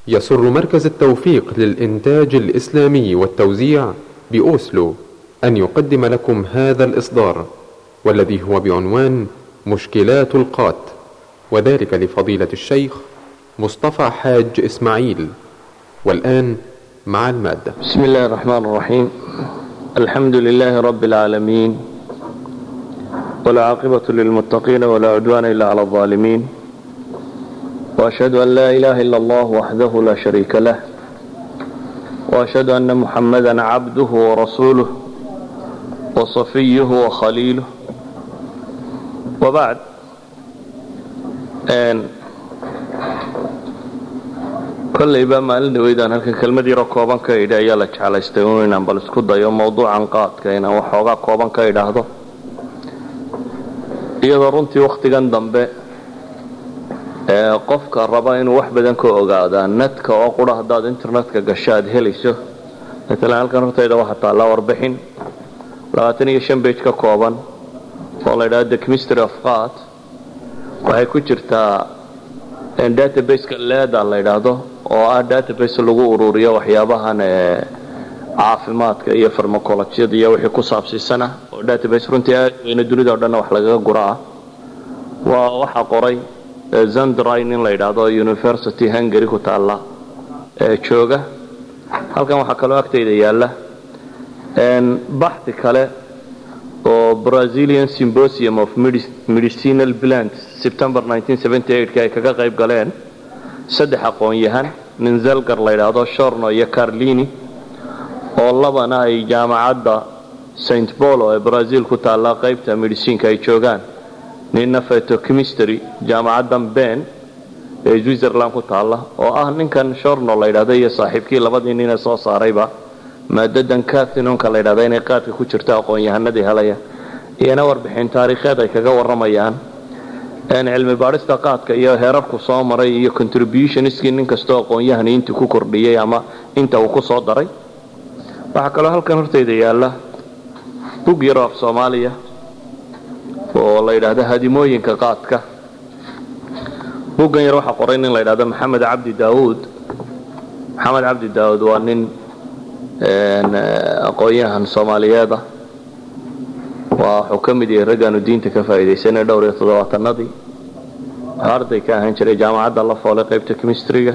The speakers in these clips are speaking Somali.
يسر مركز التوفيق للإنتاج الإسلامي والتوزيع بأوسلو أن يقدم لكم هذا الإصدار، والذي هو بعنوان مشكلات القات، وذلك لفضيلة الشيخ مصطفى حاج إسماعيل. والآن مع المادة. بسم الله الرحمن الرحيم. الحمد لله رب العالمين، والعاقبة للمتقين ولا عدوان إلا على الظالمين، وأشهد أن لا إله إلا الله وحده لا شريك له، وأشهد أن محمدا عبده ورسوله وصفيه وخليله، وبعد. kollayba maalin dhaweydaan halkan kelmad yaro kooban ka idhi ayaa la jeclaystay inaan bal isku dayo mawduucan qaadka inaan waxoogaa kooban ka idhaahdo, iyadoo runtii wakhtigan dambe qofka raba inuu wax badan ka ogaadaa netka oo qura haddaad internetka gasho aad helayso. maalan halkan hortayda waxaa taallaa warbixin 25 bage ka kooban oo la yidhahdo the chemistry of qaat. waxay ku jirtaa databaseka leeda la yidhaahdo oo ah database lagu ururiyo waxyaabahan caafimaadka iyo farmacolojyada iyo wixii ku saabsiisana, oo database runtii aad weyna dunida oo dhanna wax lagaga gura ah. waa waxaa qoray Zandrein in la yidhaahdo University Hungary ku taalla jooga. halkan waxaa kaloo agtayda yaalla baxthi kale oo Brazilian Symposium of Medicinal Plants September 1978 ay kaga qayb galeen 3 aqoon-yahan, nin Zelgar la yidhaahdo, Shorno iyo Carlini, oo labana ay jaamacadda St. Paulo ee Brazil ku taalla qaybta medicinka ay joogaan, ninna phytochemistry jaamacadda Ben ee Switzerland ku taalla, oo ah ninkan Shorno la yidhaahdo iyo saaxiibkii labadii nin ee soo saarayba maadadan cathinonka la yidhaahdo inay qaadka ku jirto aqoon-yahanadii helaya, iyana warbixin taariikheed ay kaga warramayaan cilmi baadhista qaadka iyo heerarku soo maray iyo contributionskii nin kastoo aqoon-yahani intii ku kordhiyey ama inta uu ku soo daray. waxaa kaloo halkan hortayda yaalla bug yaro af Soomaaliya oo la yidhaahdo hadimooyinka qaadka. buggan yar waxaa qoray nin la yidhaahdo Maxamed Cabdi Daawud. Maxamed Cabdi Daawud waa nin aqoon-yahan Soomaaliyeed ah. wuxuu ka mid yahay raggaanu diinta ka faa'iidaysanay dhowr iyo 70-adii. arday ka ahaan jiray jaamacadda la foolay qaybta chemistryga.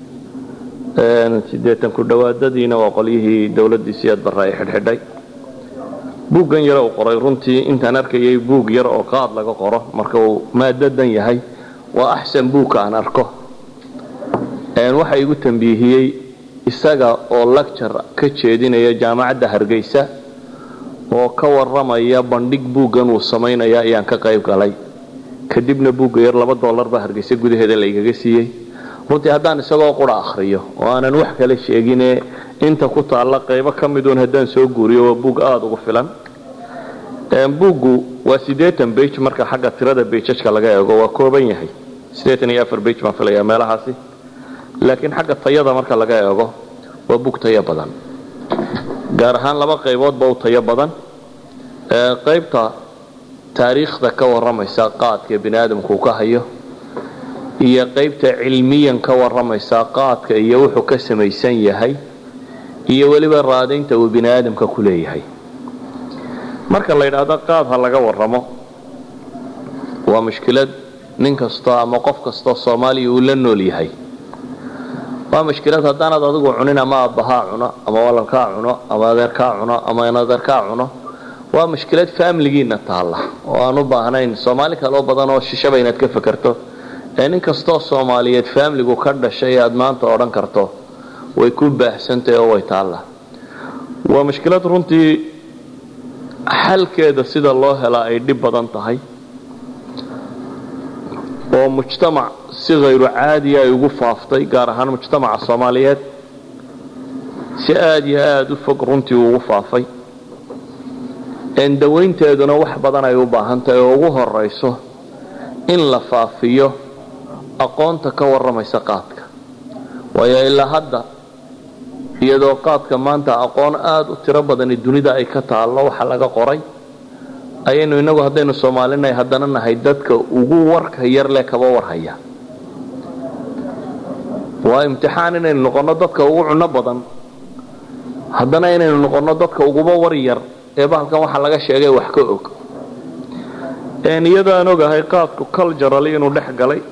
80 ku dhawaadadiina waa qolyihii dawladdii siyaad barra ay xidhxidhay. buuggan yar uu qoray runtii intaan arkayay buug yar oo qaad laga qoro marka uu maadadan yahay waa axsan buugka aan arko. waxa igu tanbiihiyey isaga oo lecture ka jeedinaya jaamacadda Hargeysa oo ka warramaya bandhig buuggan uu sameynaya ayaan ka qayb galay. kadibna buugga yar $2 ba Hargeysa gudaheeda la igaga siiyey. runtii haddaan isagoo qura akhriyo oo aanan wax kale sheegin inta ku taalla qaybo ka mid haddaan soo guuriyo waa buug aad ugu filan. buuggu waa 80 page marka xagga tirada page-ka laga eego waa kooban yahay, 84 page baan filayaa meelahaasi, laakiin xagga tayada marka laga eego waa buug tayo badan. gaar ahaan 2 qayboodba u tayo badan. qaybta taariikhda ka warramaysa qaadka bini'aadamku ka hayo iyo qaybta cilmiyan ka warramaysa qaadka iyo wuxuu ka samaysan yahay iyo waliba raadaynta uu bini'aadamka ku leeyahay. marka la yidhaahdo qaad ha laga warramo, waa mushkilad nin kasta ama qof kasta Soomaaliya uu la nool yahay. waa mushkilad haddaanad adigu cunin ama aabbahaa cuno ama walaalkaa cuno ama adeerkaa cuno ama inadeerkaa cuno. waa mushkilad faamiligiina taalla oo aan u baahnayn Soomaali kaloo badan oo shishaba inaad ka fakarto. nin kastoo Soomaaliyeed faamiligu ka dhashay aad maanta odhan karto way ku baahsantahay oo way taalla. waa mushkilad runtii xalkeeda sida loo helaa ay dhib badan tahay oo mujtamac si غayru caadi ay ugu faaftay, gaar ahaan mujtamaca Soomaaliyeed si aad iyo aad u fog runtii ugu faafay. dawaynteeduna wax badan ay u baahan tahay oo ugu horeyso in la faafiyo aqoonta ka warramaysa qaadka. waayo ilaa hadda iyadoo qaadka maanta aqoon aad u tiro badan dunida ay ka taallo waxa laga qoray, ayaynu inagu haddaynu Soomaalinahay haddana nahay dadka ugu warka yar leh kaba warhaya. waa imtixaan inaynu noqono dadka ugu cuno badan haddana inaynu noqono dadka uguba war yar ee bahalkan waxa laga sheegay wax ka og iyadoo aan ogahay qaadku culturally inuu dhex galay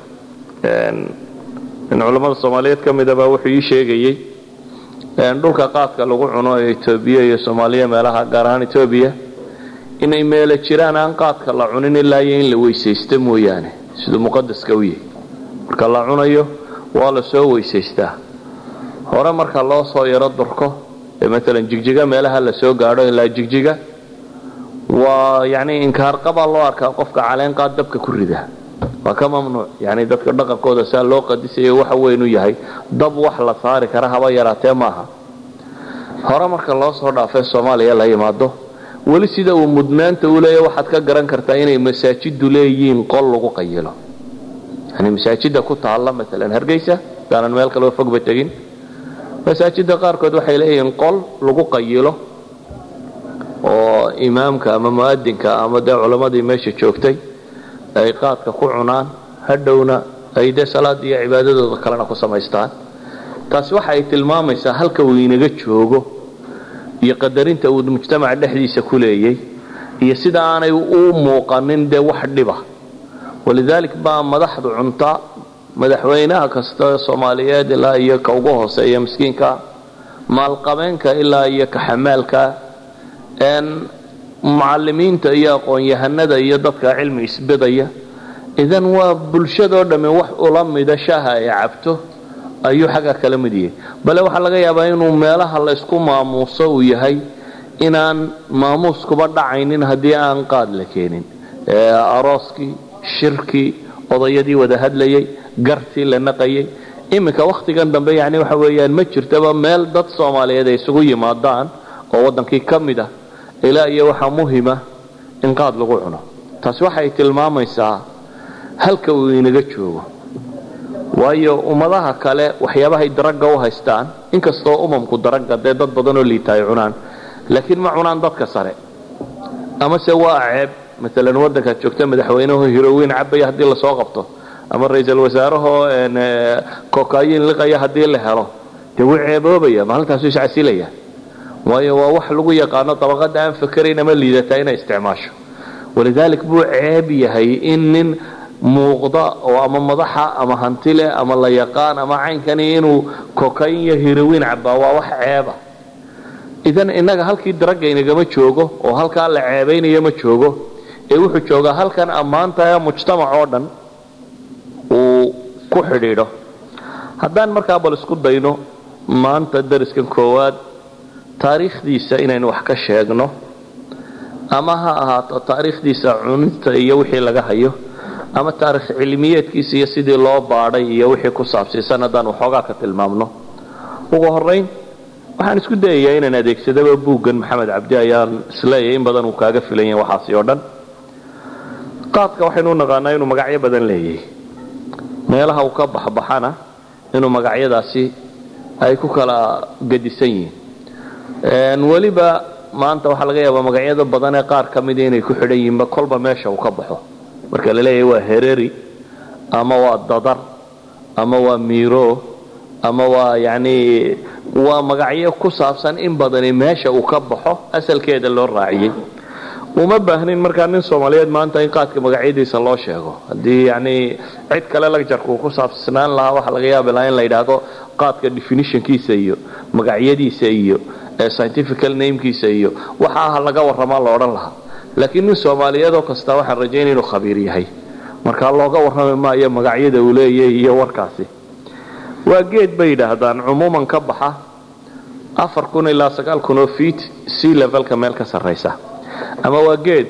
in culimada Soomaaliyeed kamid ah wuxuu ii sheegayay dhulka qaadka lagu cuno ee Itoobiya iyo Soomaaliya meelaha gaar ahaan Itoobiya inay meel jiraan aan qaadka la cunin ilaa in la weysaysto mooyaane sidoo muqaddaska u yahay marka la cunayo waa la soo weysaystaa hore marka loo soo yaro durko مثلا جigjiga meelaha la soo gaadho ilaa jigjiga waa yani inkaar qaba loo arkaa qofka caleen qaad dabka ku rida waa ka mamnuuc yani dadka dhaqankooda saa loo qadisayo waxa weyn u yahay dab wax la saari kara haba yaraatee maaha hore marka loo soo dhaafay Soomaaliya la yimaado wali sida uu mudnaanta u leeyahay waxaad ka garan kartaa inay masaajidu leeyihiin qol lagu qayilo yani masaajida ku taala مثلا Hargeysa daanan meel kale oo fog ba tagin masaajida qaarkood waxay leeyihiin qol lagu qayilo oo imaamka ama muadinka ama culimadii meesha joogtay ay qaadka ku cunaan hadhowna ay salaad iyo cibaadadooda kalena ku sameystaan taas waxay tilmaamaysaa halka uu inaga joogo iyo qadarinta uu mujtamaca dhexdiisa ku leeyahay iyo sida aanay u muuqanin wax dhiba walidaalك baa madaxdu cunta madaxweynaha kasta Soomaaliyeed ilaa iyo ka ugu hooseeya miskiinka maalqabeenka ilaa iyo ka xamaalka macallimiinta iyo aqoon-yahanada iyo dadka cilmi isbedaya idan waa bulshada dhamme wax ula mid shaha ay cabto ayuu xaga kala mid yahay bal waxa laga yaabaa inuu meelaha la isku maamuuso uu yahay inaan maamuus kuba dhacaynin hadii aan qaad la keenin arooski shirki odayadii wada hadlayay garti la naqayay imika waqtigan dambe yani waxa weeyaan ma jirtaba meel dad Soomaaliyeed ay isugu yimaadaan oo wadankii kamid ah ilaa iyo waxa muhiima in qaad lagu cuno taas waxay tilmaamaysaa halka uu inaga joogo waayo ummadaha kale waxyaabaha ay daraga u haystaan inkastoo umamku daraga dad badan oo liitay cunaan laakiin ma cunaan dadka sare ama se waa ceeb مثلا wadanka joogta madaxweynaha heroin cabay hadii la soo qabto ama ra'iisul wasaaraha kokayin liqaya hadii la helo way ceeboobaya maalintaas uu iscasiilaya waayo waa wax lagu yaqaan tabaqada aan fikirayna ma liidata inay isticmaasho walidaalك buu ceeb yahay in muuqda oo ama madaxa ama hantile ama la yaqaan ama caynkani inuu kokayin iyo heroin cabaa waa wax ceeba idan inaga halkii daraga inaga joogo oo halka la ceebeynayo ma joogo ee wuxuu joogaa halkan amaanta mujtamac oo dhan uu ku xidhiidho haddaan markaa bal isku dayno maanta dariskan koowaad taariikhdiisa inaynu wax ka sheegno ama ha ahaato taariikhdiisa cunista iyo wixii laga hayo ama taariikh cilmiyeedkiisa iyo sidii loo baadhay iyo wixii ku saabsan haddaan waxoogaa ka tilmaamno ugu horeyn waxaan isku dayayaa inaan adeegsadaba buuggan Maxamed Cabdi ayaan isleeyahay in badan uu kaaga filan yahay waxaasi oo dhan qaadka waxaynu naqaanaa inuu magacyo badan leeyahay meelaha uu ka baxbaxana inuu magacyadaasi ay ku kala gadisan yihiin waliba maanta waxa laga yaabaa magacyada badan ee qaar kamid inay ku xidhan yihiin kolba meesha uu ka baxo marka la leeyahay waa hereri ama waa dadar ama waa miro ama waa yani waa magacyo ku saabsan in badan meesha uu ka baxo asalkeeda loo raaciyay uma baahnin marka nin Soomaaliyeed maanta in qaadka magacyadiisa loo sheego hadii yani cid kale laga jarku ku saabsanaan laha waxa laga yaabaa in la yiraahdo qaadka definitionkiisa iyo magacyadiisa iyo scientific namekiisa iyo waxa laga waramaa la oran laha laakiin nin Soomaaliyeed oo kasta waxa rajaynaa inuu khabiir yahay marka looga warramay maayo magacyada uu leeyahay iyo warkaasi waa geed bay yiraahdaan umuman ka baxa 4000 ilaa 9000 feet sea level ka meel ka sareysa ama waa geed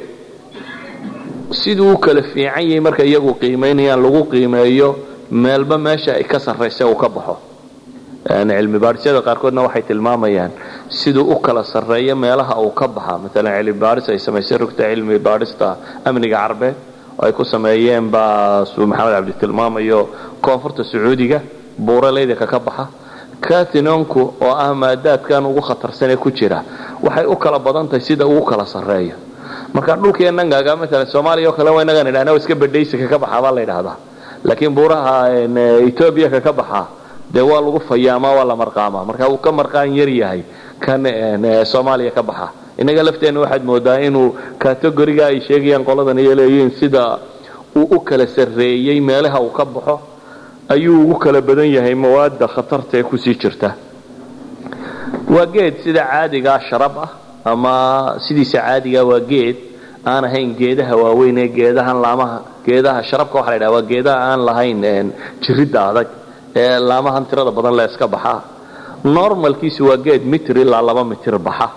sidoo kale fiican yahay marka iyagu qiimeynayaan lagu qiimeeyo meelba meesha ay ka sareysa uu ka baxo cilmi baarisada qaarkoodna waxay tilmaamayaan sidoo u kala sareeyo meelaha uu ka baxa mesela cilmi baaris ay sameeyay rugta cilmi baarista amniga Carbeed ay ku sameeyeen ba Maxamed Cabdi tilmaamayo koonfurta Sacuudiga buuraleyda ka baxa katinonku oo ah maadaadkan ugu khatarsan ee ku jira waxay u kala badan tahay sida uu kala sareeyo marka dhulkeena ngaga mesela Soomaaliya kale way naga iska badhaysi ka baxa baa la yiraahdaa laakiin buuraha Itoobiya ka baxa dee waa lagu fayaamaa waa la marqaamaa marka uu ka marqaan yar yahay kan Soomaaliya ka baxa inaga lafteena waxaad moodaa inuu category-ga ay sheegayaan qoladan ay leeyihiin sida uu u kala sareeyay meelaha uu ka baxo ayuu ugu kala badan yahay mawaadda khatarta ee ku sii jirta waa geed sida caadiga sharab ah ama sidiisa caadiga waa geed aan ahayn geedaha waaweyn ee geedahan laamaha geedaha sharabka waxa la yiraahdaa waa geedaha aan lahayn jirida adag ee laamahan tirada badan la iska baxa normalkiisu waa geed mitir ilaa 2 mitir baxa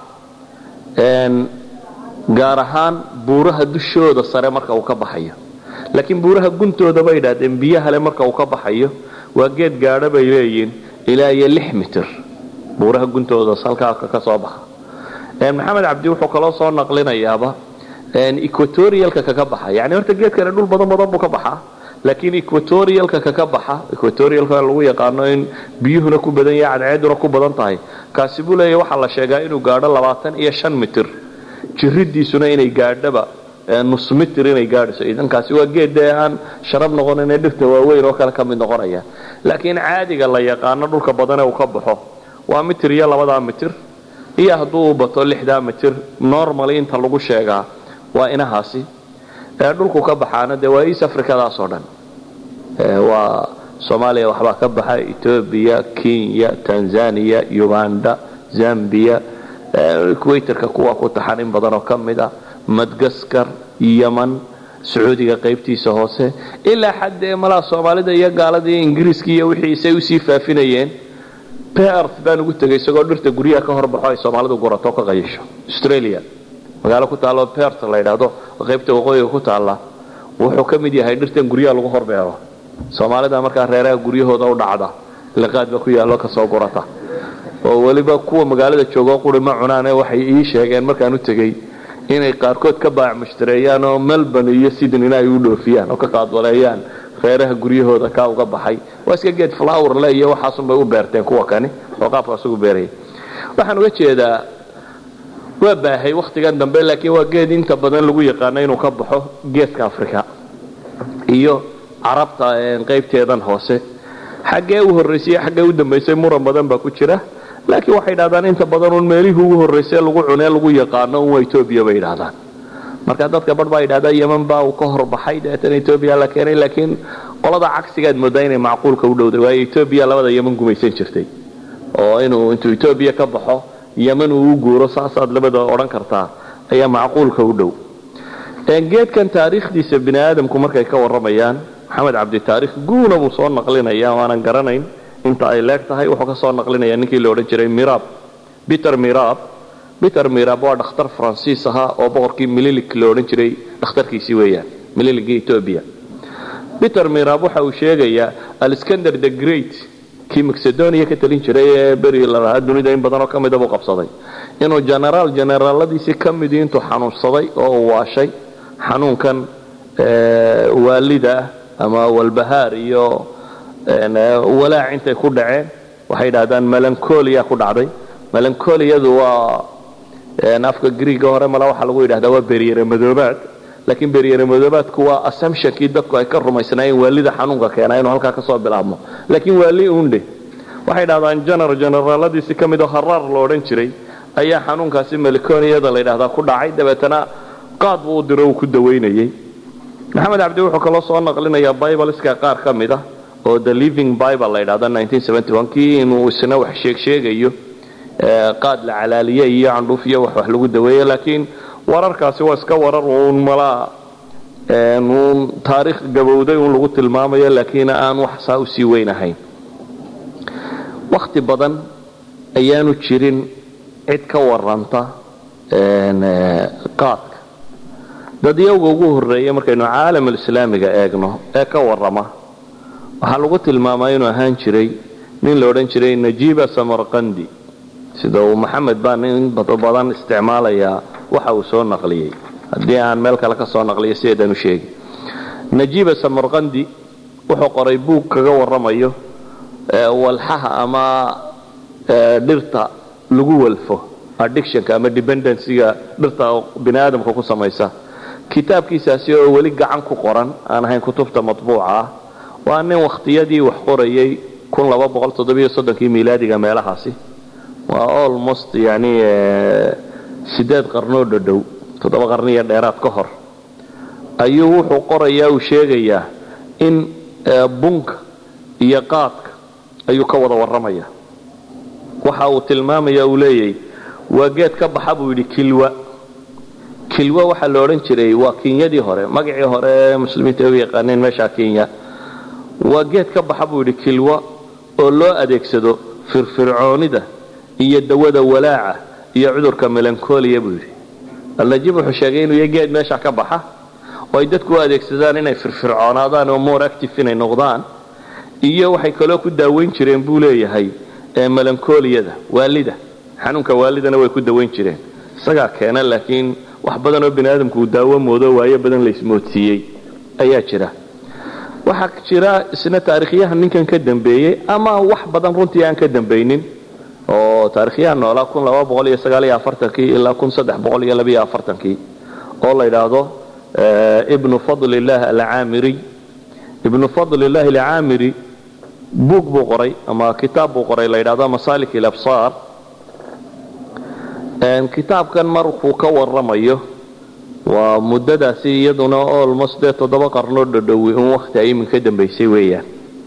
gaar ahaan buuraha dushooda sare marka uu ka baxayo laakiin buuraha guntooda bay dhaadeen biyaha le marka uu ka baxayo waa geed gaadha bay leeyihiin ilaa 6 mitir buuraha guntooda salka ka soo baxa maxamed cabdi wuxuu kaloo soo naqlinayaaba equatorialka ka baxa yani horta geedkan dhul badan buu ka baxaa laakiin equatorialka ka baxa equatorialka lagu yaqaano in biyuhuna ku badan yahay cadceeduna ku badan tahay kaasi buu leeyahay waxa la sheegaa inuu gaadho 25 mitir jiridiisuna inay gaadhaba nus mitir inay gaadhiso idan kaasi waa geed aan sharab noqonin dhirta waaweyn oo kale ka mid noqonaya laakiin caadiga la yaqaano dhulka badan ee uu ka baxo waa mitir iyo 2 mitir iyo hadduu bato 6 mitir normally inta lagu sheegaa waa inahaasi dhulku ka baxaana de waa East Africa-daas oo dhan waa Soomaaliya waxba ka baxa Ethiopia Kenya Tanzania Uganda Zambia Equator-ka kuwa ku taxan in badan oo kamida Madagascar Yemen Sacuudiga qaybtiisa hoose ilaa xad mala Soomaalida iyo gaalada Ingiriiska iyo wixii ay u sii faafinayeen Perth baan ugu tagay isagoo dhirta guriga ka horbaxo ay Soomaalidu gurato ka qayisho Australia magaalo ku taalo Perth la yiraahdo qaybta waqooyiga ku taala wuxuu ka mid yahay dhirtan guriga lagu horbeero Soomaalida marka reeraha guriyahooda u dhacda laqaad ba ku yaalo ka soo gurata oo waliba kuwa magaalada jooga qurima cunaan waxay ii sheegeen markaan u tagay inay qaarkood ka baac mushtareeyaan oo Melbourne iyo Sydney ay u dhoofiyaan oo ka qaadwaleeyaan reeraha guriyahooda ka uga baxay waa iska geed flower la iyo waxa sun bay u beerteen kuwa kani oo qaabkaas ugu beeray waxaan uga jeedaa waa baahay waqtigan dambe laakiin waa geed inta badan lagu yaqaan inuu ka baxo geedka Afrika iyo Carabta qaybteedan hoose xagee u horeysay xagee u dambeysay muran badan ba ku jira laakiin waxay dhaadaan inta badan oo meelihii ugu horeysay lagu cunay lagu yaqaan oo Ethiopia bay dhaadaan marka dadka badh bay dhaadaan Yemen baa uu ka horbaxay dadka Ethiopia la keenay laakiin qolada cagsigeed moodaa inay macquulka u dhowday waa Ethiopia labada Yemen gumaysan jirtay oo inuu intuu Ethiopia ka baxo Yemen uu guuro saasaad labada oran kartaa ayaa macquulka u dhow geedkan taariikhdiisa bini aadamku markay ka waramayaan maxamed cabdi taariikh guuna uu soo naqlinaya waanan garanayn inta ay leegtahay wuxuu ka soo naqlinaya ninkii la oran jiray Peter Mirab waa dhakhtar Faransiis ah oo boqorkii Mililik la oran jiray dhakhtarkiisii weeyaan Mililik Ethiopia Peter Mirab waxa uu sheegayaa Alexander the Great kii Macedonia ka talin jiray ee bari la raad dunida in badan oo kamid ah qabsaday inuu generaaladiisi kamid intuu xanuunsaday oo waashay xanuunkan waalida ama walbahaar iyo walaac intay ku dhaceen waxay yiraahdaan melancholia ku dhacday melancholiadu waa afka Greek hore mala waxa lagu yiraahdaa waa bariire madoobaad laakiin bariire madoobaadku waa assumption kii dadku ay ka rumaysnaayeen waalida xanuunka keenay inuu halka ka soo bilaabmo laakiin waali uunde waxay yiraahdaan generaaladiisi kamid ah Harrar loo oran jiray ayaa xanuunkaasi melancholiada la yiraahdaa ku dhacay dabeetana qaad uu diro ku daweynayay maxamed cabdi wuxuu kala soo naqlinayaa Bible-iska qaar kamid ah oo the living Bible la yiraahdo 1971 kii inuu isna wax sheegayo qaad la calaaliye iyo candhuufiyo wax lagu daweeyo laakiin wararkaasi waa iska warar uun mala taariikh gabowday uun lagu tilmaamayo laakiin aan wax saa u sii weynahayn waqti badan ayaanu jirin cid ka waranta qaadka dadiyowga ugu horeeyay markaynu caalamka islaamiga eegno ee ka warama waxa lagu tilmaamay inuu ahaan jiray nin la oran jiray Najiba Samarqandi sida uu Maxamed baan in badan isticmaalaya waxa uu soo naqliyay hadii aan meel kale ka soo naqliyo sideedan u sheegay Najiba Samarqandi wuxuu qoray buug kaga waramayo walxaha ama dhirta lagu walfo addiction ama dependency-ga dhirta bini'aadamka ku samaysa kitaabkiisaasi oo wali gacan ku qoran aan ahayn kutubta matbuuca ah waa nin waqtiyadii wax qorayay 1237 miilaadiga meelahaasi waa almost yani 8 qarnoo dhow 7 qarni iyo dheeraad ka hor ayuu wuxuu qorayaa uu sheegayaa in bunka iyo qaadka ayuu ka wada waramaya waxa uu tilmaamaya uu leeyahay waa geed ka baxa buu yidhi kilwa waxa la odhan jiray waa Kenyadii hore magacii hore muslimiinta ay yaqaaneen meesha Kenya waa geed ka baxa buu yidhi kilwa oo loo adeegsado firfircoonida iyo dawada walaaca iyo cudurka melancholia buu yidhi allajib wuxuu sheegay inuu geed meesha ka baxa oo ay dadku u adeegsadaan inay firfircoonaadaan oo more active inay noqdaan iyo waxay kale ku daaweyn jireen buu leeyahay melancholiada waalida xanuunka waalidana way ku daaweyn jireen isaga keena laakiin wax badan oo bini'aadamku daawo moodo waayo badan la ismoodsiiyay ayaa jira waxa jira isna taariikhyahan ninkan ka dambeeyay ama wax badan runtii aan ka dambeeynin oo taariikhyahan noolaa 1249 ilaa 1342 oo la yiraahdo ibn fadlillah al-aamiri ibn fadlillah al-aamiri buug buu qoray ama kitaab buu qoray la yiraahdo masalik al-absar kitaabkan markuu ka waramayo waa muddadaasi iyaduna almost 7 qarno dhow in waqti ay min ka dambeysay weeyaan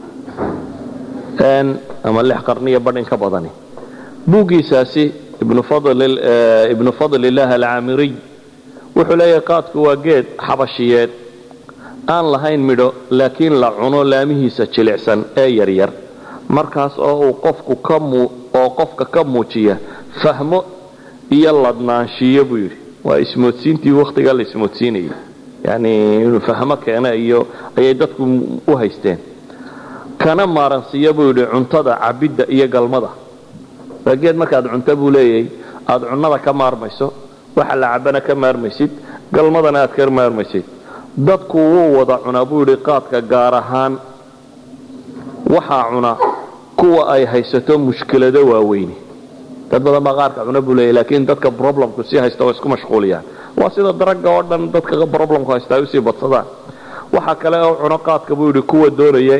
ama 6 qarniyo badin ka badani buugiisaasi ibn fadlillah al-aamiri wuxuu leeyahay qaadku waa geed xabashiyeed aan lahayn midho laakiin la cuno laamihiisa jilicsan ee yar yar markaas oo uu qofka ka muujiya fahmo iyo ladnaanshiyo buu yidhi waa ismoodsiintii waqtiga la ismoodsiinayay yani inuu fahmo keena iyo ayay dadku u haysteen kana maaransiiyo buu yidhi cuntada cabidda iyo galmada waa geed markaad cunto buu leeyahay aad cunnada ka maarmayso waxa la cabana ka maarmaysid galmadana aad ka maarmaysid dadku wuu wada cunaa buu yidhi qaadka gaar ahaan waxaa cuna kuwa ay haysato mushkilado waaweyn dad badan baa qaarka cuna buu leeyahay laakiin dadka problemku si haysta oo isku mashquuliyaan waa sida daraga oo dhan dadka problemku haysta ay si badsadaan waxa kale oo cuna qaadka buu yidhi kuwa doonaya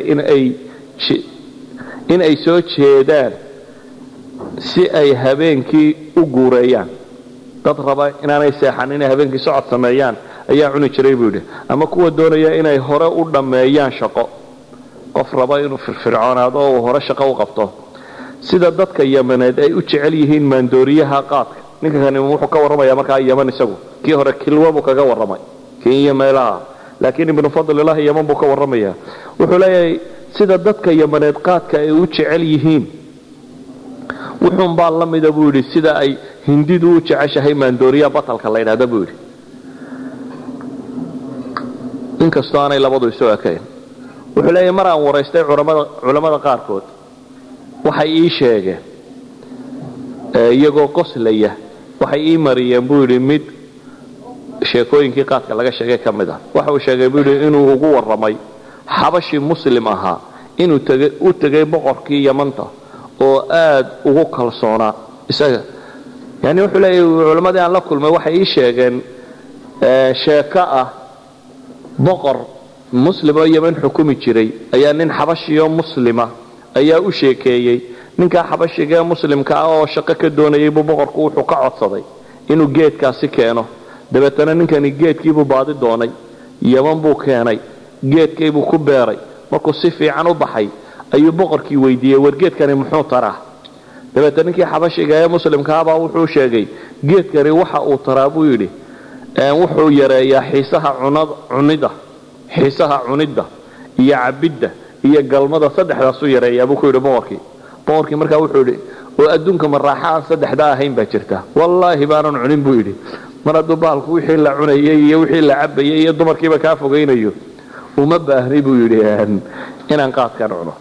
in ay soo jeedaan si ay habeenkii u guureeyaan dad raba inaanay seexan inay habeenkii socod sameeyaan ayaa cuni jiray buu yidhi ama kuwa doonaya inay hore u dhammeeyaan shaqo qof raba inuu firfircoonaado oo hore shaqo u qabto sida dadka Yamaneed ay u jecel yihiin maandooriyaha qaadka ninkan wuxuu ka waramayaa markaa Yaman isagu kii hore kilwa buu kaga waramay Kenya meelaha laakiin ibn fadlillah Yaman buu ka waramayaa wuxuu leeyahay sida dadka Yamaneed qaadka ay u jecel yihiin wuxuu baa la mid ah buu yidhi sida ay hindidu u jeceshahay maandooriyaha batalka la yiraahdo buu yidhi inkastoo aanay labadu isu ekayn wuxuu leeyahay mar aan waraystay culimada qaarkood waxay ii sheegeen iyagoo qoslaya waxay ii mariyeen buu yidhi mid sheekooyinkii qaadka laga sheegay ka mid ah waxa uu sheegay buu yidhi inuu ugu warramay xabashi muslim ahaa inuu u tegay boqorkii Yamanta oo aad ugu kalsoonaa isaga yani wuxuu leeyahay culimadii aan la kulmay waxay ii sheegeen sheeko ah boqor muslim oo Yaman xukumi jiray ayaa nin xabashiyo muslima ayaa u sheekeeyay ninka xabashiga muslimka ah oo shaqo ka doonayay buu boqorku wuxuu ka codsaday inuu geedkaasi keeno dabeetana ninkani geedkii buu baadi doonay Yaman buu keenay geedkii buu ku beeray markuu si fiican u baxay ayuu boqorkii weydiiyay war geedkani muxuu taraa dabeetana ninkii xabashiga ee muslimka ah baa wuxuu sheegay geedkani waxa uu taraa buu yidhi wuxuu yareeyaa xiisaha cunida iyo cabidda iyo galmada saddexdaas u yareeyaa buu ku yidhi boqorkii markaa wuxuu yidhi oo adduunka maraaxa aan saddexda ahayn baa jirta wallaahi baanan cunin buu yidhi mar hadduu baalku wixii la cunayay iyo wixii la cabayay iyo dumarkiiba kaa fogaynayo uma baahni buu yidhi inaan qaadkan cuno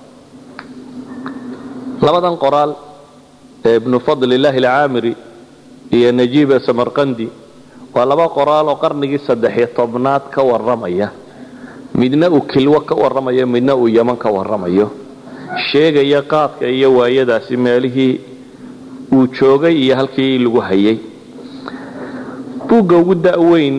labadan qoraal ibn fadlillah al-aamiri iyo najib samarqandi waa laba qoraal oo qarnigii 13aad ka waramaya midna uu kilwa ka waramayo midna uu Yaman ka waramayo sheegaya qaadka iyo waayadaasi meelihii uu joogay iyo halkii lagu hayay buugga ugu da'weyn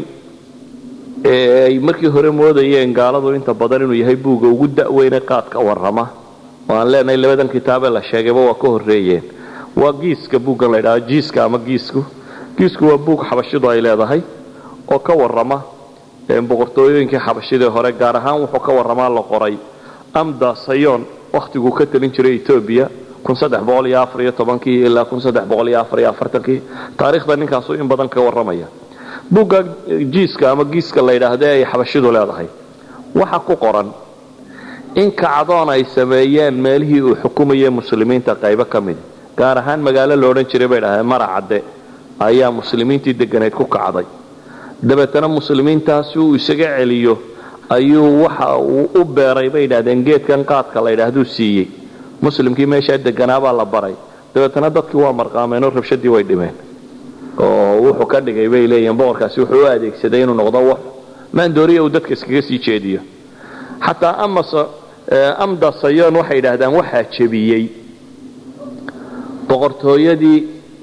ee markii hore moodayeen gaaladu inta badan inuu yahay buugga ugu da'weyn qaadka warama waan leenahay labadan kitaab ee la sheegayba waa ka horeeyeen waa giiska buuggan la yidhaahdo jiiska ama giisku waa buug xabashidu ay leedahay oo ka warrama boqortooyooyinkii xabashidii hore gaar ahaan wuxuu ka warramaa la qoray amda sayoon wakhtiguu ka talin jiray etoobiya 1314 ilaa 1344 taariikhda ninkaasu in badan ka warramaya buugga jiiska ama giiska la yidhaahdo ay xabashidu leedahay waxa ku qoran in kacdoon ay sameeyeen meelihii uu xukumayay muslimiinta qaybo ka mid gaar ahaan magaalo la odhan jiray bay dhahdeen Maracadde ayaa muslimiintii deganeed ku kacday dabeetana muslimiintaasi uu isaga celiyo ayuu waxa uu u beeray bay dhahdeen geedkan qaadka la yidhaahdo siiyey muslimkii meesha deganaabaa la baray dabeetana dadkii waa marqaameen oo rabshadii way dhimeen oo wuxuu ka dhigay bay leeyihiin boqorkaasi wuxuu u adeegsaday inuu noqdo wax maandooriya uu dadka iskaga sii jeediyo xataa amda sayoon waxay yidhaahdaan waxaa jebiyey boqortooyadii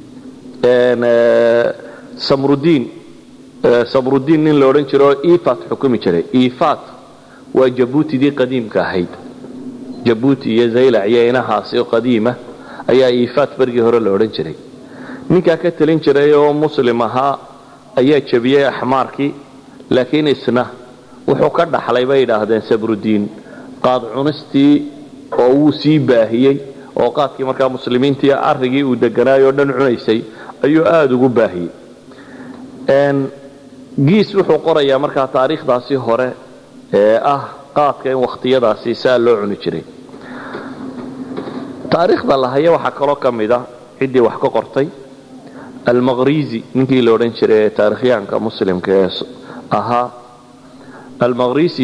samrudiin nin la odhan jiro oo ifat xukumi jiray ifat waa jabuutidii qadiimka ahayd jabuuti iyo zaylac iyo inahaasi oo qadiima ayaa ifat bargii hore la odhan jiray ninkaa ka talin jiray oo muslim ahaa ayaa jebiyey axmaarkii laakiin isna wuxuu ka dhaxlay bay yidhaahdeen sabrudiin qaad cunistii oo wuu sii baahiyey oo qaadkii markaa muslimiintii arigii uu deganaayoo dhan cunaysay ayuu aada ugu baahiyey giis wuxuu qorayaa markaa taariikhdaasi hore ee ah qaadka in wakhtiyadaasi saa loo cuni jiray taariikhda la haya waxaa kaloo ka mid ah ciddii wax ka qortay almaqrizi ninkii la odhan jiray ee taarikhyaanka muslimka ee ahaa almaqrizi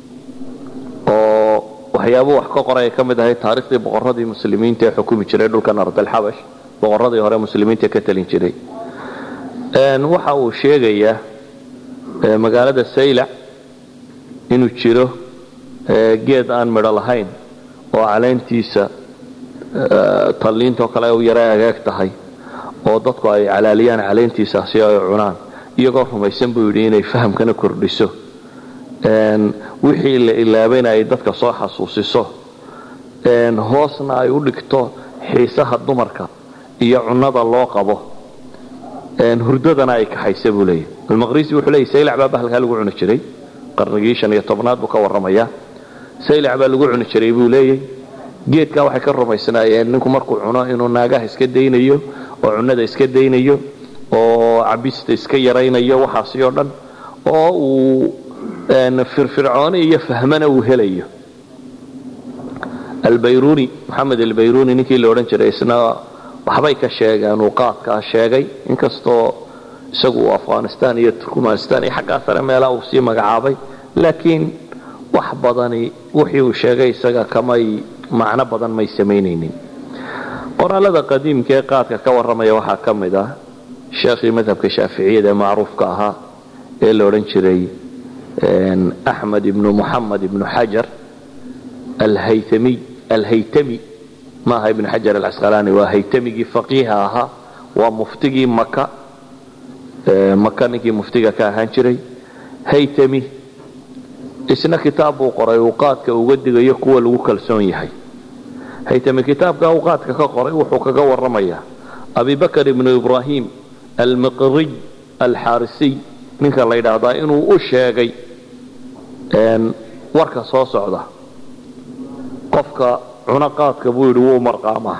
oo waxyaabuu wax ka qoray ay ka mid ahay taariikhdii boqorradii muslimiinta ee xukumi jiray dhulkan ardalxabash boqorradii hore muslimiinta ka talin jiray waxa uu sheegayaa magaalada saylac inuu jiro geed aan midho lahayn oo caleentiisa talliintoo kale u yara agaag tahay oo dadku ay calaaliyaan caleentiisa si ay cunaan iyagoo rumaysan buu yidhi inay fahamkana kordhiso wixii la ilaabayna ay dadka soo xasuusiso hoosna ay u dhigto xiisaha dumarka iyo cunnada loo qabo hurdadana ay kaxaysa buu leeyahy almaqrisi wuxuu leeyahy saylac baa bahalkaa lagu cuni jiray qarnigii 15aad buu ka warramayaa saylac baa lagu cuni jiray buu leeyahy geedkaa waxay ka rumaysnaayeen ninku markuu cuno inuu naagaha iska daynayo oo cunnada iska daynayo oo cabista iska yaraynayo waxaasi oo dhan oo uu firfircooni iyo fahmana uu helayo albayruni maxamed albayruni ninkii la odhan jiray isna waxbay ka sheegeen uu qaadkaa sheegay inkastoo isagu uu afghanistan iyo turkmanistan iyo xaggaa sare meelaha uu sii magacaabay laakiin wax badani wixii uu sheegay isaga kamay macno badan may samaynaynin qoraalada qadiimka ee qaadka ka warramaya waxaa ka mid ah sheekhii madhabka shaaficiyada ee macruufka ahaa ee la odhan jiray axmed ibnu muxamed ibnu xajar alhaytami maaha ibnu xajar alcasqalaani waa haytamigii faqiiha ahaa waa muftigii maka ninkii muftiga ka ahaan jiray haytami isna kitaab buu qoray uu qaadka uga digayo kuwa lagu kalsoon yahay haytami kitaabka uu qaadka ka qoray wuxuu kaga warramayaa abibakar ibnu ibraahim almiqriy alxaarisiy ninka la yidhaahdaa inuu u sheegay warka soo socda qofka cuno qaadka buu yidhi wuu marqaamaa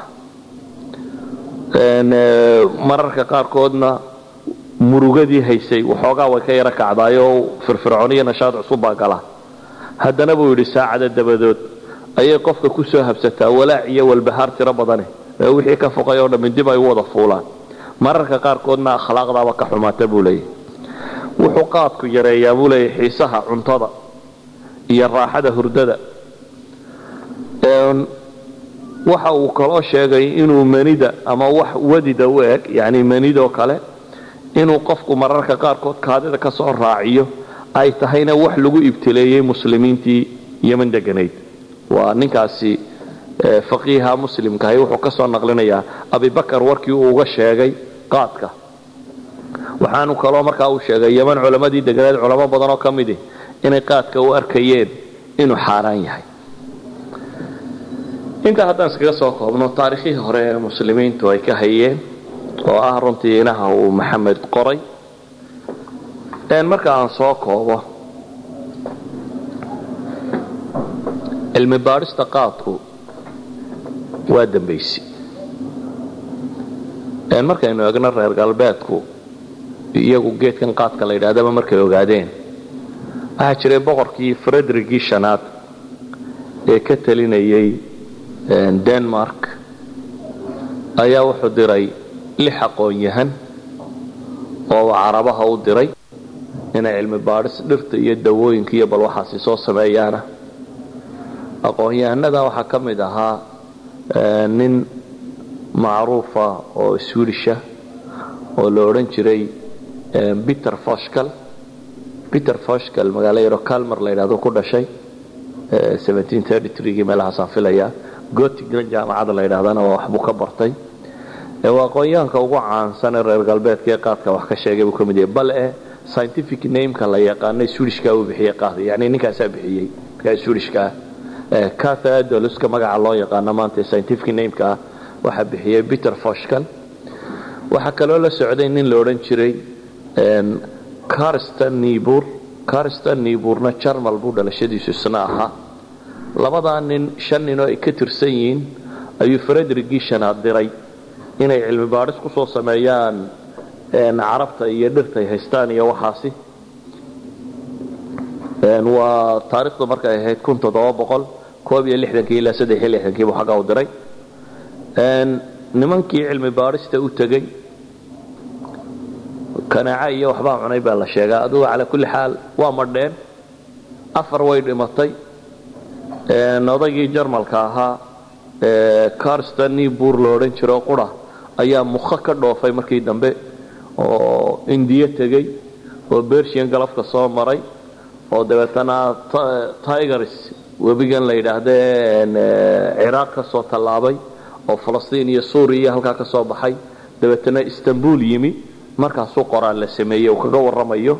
mararka qaarkoodna murugadii haysay waxoogaa way ka yaro kacdaayoo firfircooniyo nashaad cusub baa gala haddana buu yidhi saacada dabadood ayay qofka ku soo habsataa walaac iyo walbahaar tiro badane ee wixii ka foqay oo dhammi dib ay u wada fuulaan mararka qaarkoodna akhlaaqdaaba ka xumaata buu leeyahy wuxuu qaadku yareeyaa buu leeyahy xiisaha cuntada iyo raaxada hurdada waxa uu kaloo sheegay inuu manida ama wax wadida u eg yani manidoo kale inuu qofku mararka qaarkood kaadida ka soo raaciyo ay tahayna wax lagu ibtileeyey muslimiintii yeman deganayd waa ninkaasi faqiiha muslimkahay wuxuu ka soo naqlinayaa abibakar warkii uu uga sheegay qaadka waxaanu kaloo markaa uu sheegay yeman culamadii deganayd culamo badanoo ka midi inay qaadka u arkayeen inuu xaaraan yahay inta haddaan iskaga soo koobno taariikhii hore ee muslimiintu ay ka hayeen oo ah runtii inaha uu maxamed qoray marka aan soo koobo cilmi baadhista qaadku waa dambaysi markaynu eegno reer galbeedku iyagu geedkan qaadka la yidhaahdaba markay ogaadeen waxaa jiray boqorkii Frederickii shanaad ee ka talinayay Denmark ayaa wuxuu diray 6 aqoon-yahan oo carabaha u diray inay cilmi baadhis dhirta iyo dawooyinka iyo bal waxaasi soo sameeyaan aqoon-yahanada waxaa ka mid ahaa nin macruufa oo Swedish oo la oran jiray Peter Forsskål magaalo yar oo Kalmar la yiraahdo ku dhashay 1733 meelaha saafilaya Göttingen jaamacada la yiraahdana wax buu ka bartay waa aqoonyahanka ugu caansan ee reer galbeedka ee qaadka wax ka sheegay uu ka mid yahay bal scientific name-ka la yaqaanay Swedish-ka uu bixiyay qaadka yani ninkaas bixiyay ka Swedish-ka Cathadoluska magaca loo yaqaan maanta scientific name-ka waxa bixiyay Peter Forsskål waxa kale oo la socday nin la oran jiray Carsten Niebuhrna Jarmal buu dhalashadiisu isna ahaa labada nin 5 nin oo ay ka tirsan yihiin ayuu Frederickii shanaad diray inay cilmi baadhis ku soo sameeyaan carabta iyo dhirta ay haystaan iyo waxaasi waa taariikhdu markay ahayd 1761 ilaa 63 buu xagaa u diray nimankii cilmi baadhista u tagay kanaaca iyo waxba cunay baa la sheegaa aduu ala kulli xaal waa madheen 4 way dhimatay odaygii Jarmalka ahaa Carsten Niebuhr loo oran jiray qura ayaa mukha ka dhoofay markii dambe oo Indiya tagay oo Persian galafka soo maray oo dabeetana Tigris webigan la yiraahdeen Iraq ka soo talaabay oo Falastiin iyo Suuriya halka ka soo baxay dabeetana Istanbul yimi markaasuu qoraal la sameeyay oo kaga warramayo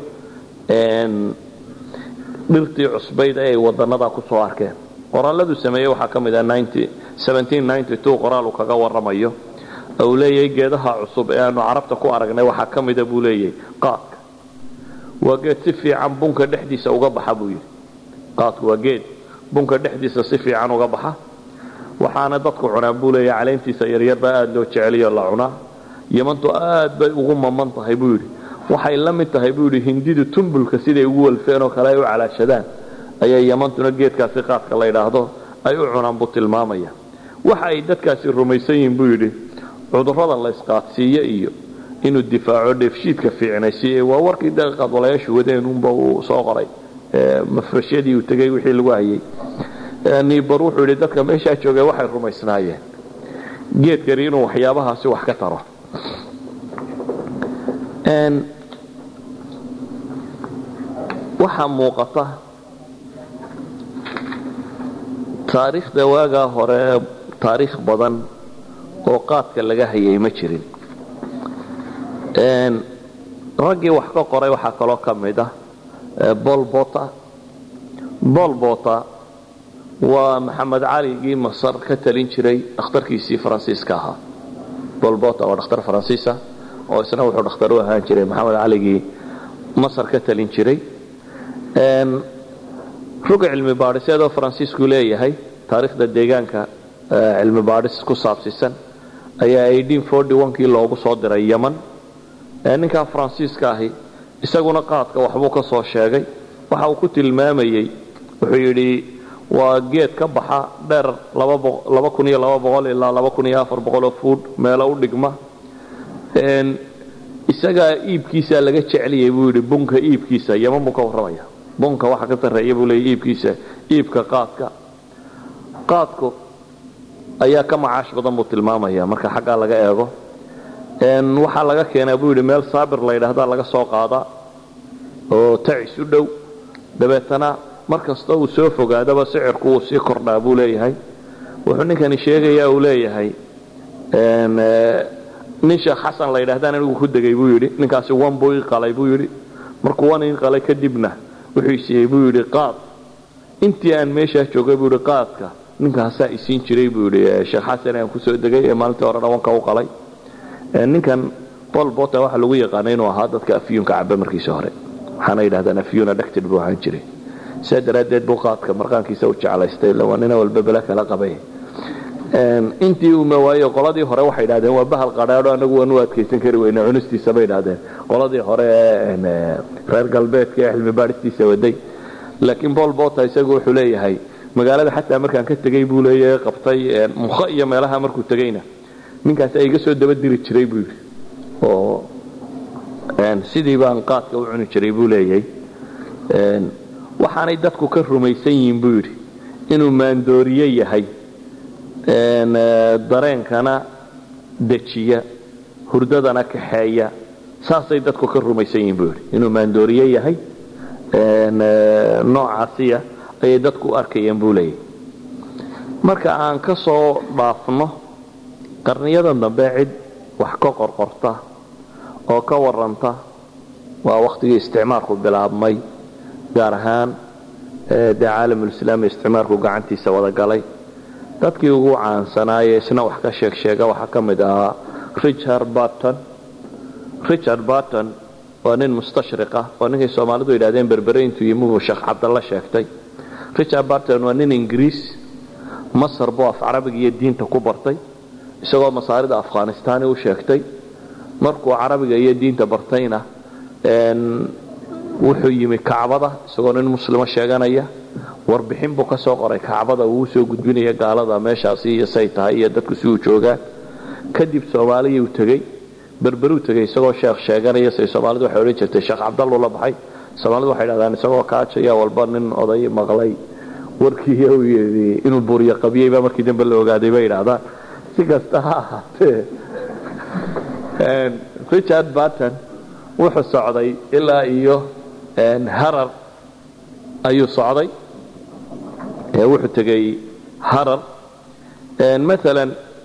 dhirtii cusbayd ay wadanada ku soo arkeen qoraaladu sameeyay waxa kamid ah 1792 qoraal uu kaga warramayo oo leeyahay geedaha cusub ee aanu carabta ku aragnay waxa kamid ah buu leeyahay qaadka waa geed si fiican bunka dhexdiisa uga baxa buu yiri qaadku waa geed bunka dhexdiisa si fiican uga baxa waxaana dadku cunaan buu leeyahay caleentiisa yaryar baa aad loo jeceliyo la cunaa yamantu aad bay ugu maman tahay buu yiri waxay la mid tahay buu yiri hindidu tumbulka siday ugu walfeen oo kale ay u calaashadaan ayay yamantuna geedkaasi qaadka la yiraahdo ay u cunaan buu tilmaamaya waxa ay dadkaasi rumaysan yihiin buu yiri cudurrada la isqaadsiiyo iyo inuu difaaco dheefshiidka fiicnaysiiyay waa warkii daqiiqad walaashu wadeen uu soo qoray mafrashadii uu tagay wixii lagu hayay Niebuhr wuxuu yiri dadka meesha joogay waxay rumaysnaayeen geedkani inuu waxyaabahaasi wax ka taro waxa muuqata taariikhda waaga hore taariikh badan oo qaadka laga hayay ma jirin ragii wax ka qoray waxa kale oo kamid ah Pol Pot waa Maxamed Cali Masar ka talin jiray dhakhtarkiisii Faransiiska ahaa Pol Pot waa dhakhtar Faransiisa oo isna wuxuu dhakhtar u ahaan jiray Maxamed Cali Masar ka talin jiray rug cilmi baadhiseed oo Faransiisku leeyahay taariikhda deegaanka cilmi baadhis ku saabsisan ayaa 1841kii loogu soo diray Yemen ninka Faransiiska ahi isaguna qaadka waxbuu ka soo sheegay waxa uu ku tilmaamayay wuxuu yiri waa geed ka baxa dheer 2200 ilaa 2400 foot meel u dhigma isaga iibkiisa laga jeceliyay buu yiri bunka iibkiisa Yemen buu ka warramaya bunka waxa ka tareeyay buu leeyahay iibkiisa iibka qaadku ayaa ka macaash badan buu tilmaamaya marka xagga laga eego waxa laga keenay buu yiri meel saabir la yiraahdo laga soo qaada oo tacis u dhow dabeetana markasta uu soo fogaadaba sicirku uu sii kordhaa buu leeyahay wuxuu ninkani sheegayaa uu leeyahay nin Sheekh Xasan la yiraahdaa inuu ku dagay buu yiri ninkaasi wan buu qalay buu yiri markuu wan qalay kadibna wuxuu sheegay buu yiri qaad intii aan meesha joogay buu yiri qaadka ninkaasaa isiin jiray buu yidhi sheekh xasan aan ku soo degay ee maalintii hore dhawanka u qalay ninkan Paul Bota waxa lagu yaqaanay inuu ahaa dadka afyuunka cabba markiisa hore waxaana yidhaahdaan afyuun addicted buu ahaan jiray sadaradeed buu qaadka marqaankiisa u jeclaystay lawanina walba bala kala qabay intii uu maayo qoladii hore waxay yiraahdeen waa bahal qaraadho anagu waan u adkeysan kari weynaa cunistiisa bay yiraahdeen qoladii hore reer galbeedka ee cilmi baaristiisa waday laakiin Paul Bota isagu wuxuu leeyahay magaalada xataa markaan ka tagay buu leeyahay qabtay mukha iyo meelaha markuu tagayna ninkaas ay iga soo daba diri jiray buu oo sidii baan qaadka u cuni jiray buu leeyahay waxaanay dadku ka rumaysan yihiin buu yiri inuu maandooriye yahay dareenkana dejiya hurdadana kaxeeya saasay dadku ka rumaysan yihiin buu yiri inuu maandooriye yahay noocaasiya ay dadku arkayeen buu leeyahay marka aan ka soo dhaafno qarniyadan dambe cid wax ka qorqorta oo ka waranta waa waqtigii isticmaalku bilaabmay gaar ahaan caalamul islaami isticmaalku gacantiisa wada galay dadkii ugu caansanaayay isna wax ka sheega waxa ka mid ah Richard Barton waa nin mustashriq ah oo ninkay Soomaalidu yiraahdeen berbereentu yimuu Sheekh Cabdalla sheegtay Richard Barton waa nin Ingiriis Masar buu af Carabiga iyo diinta ku bartay isagoo masaarida Afghanistan uu sheegtay markuu Carabiga iyo diinta bartayna wuxuu yimi Kaabada isagoo nin muslima sheeganaya warbixin buu ka soo qoray Kaabada uu soo gudbinaya gaalada meeshaasi iyo saytahay iyo dadku si uu joogaa kadib Soomaaliya uu tagay berberu tagay isagoo sheekh sheeganaya say Soomaalidu waxay oran jirtay Sheekh Cabdalla la baxay Soomaalidu waxay yiraahdaan isagoo kaacaya walba nin oday maqlay warkii uu yiri inuu buuriyo qabiyay markii dambe la ogaaday bay yiraahdaan si kasta ha ahaatee Richard Barton wuxuu socday ilaa iyo Harar ayuu socday wuxuu tagay Harar مثلا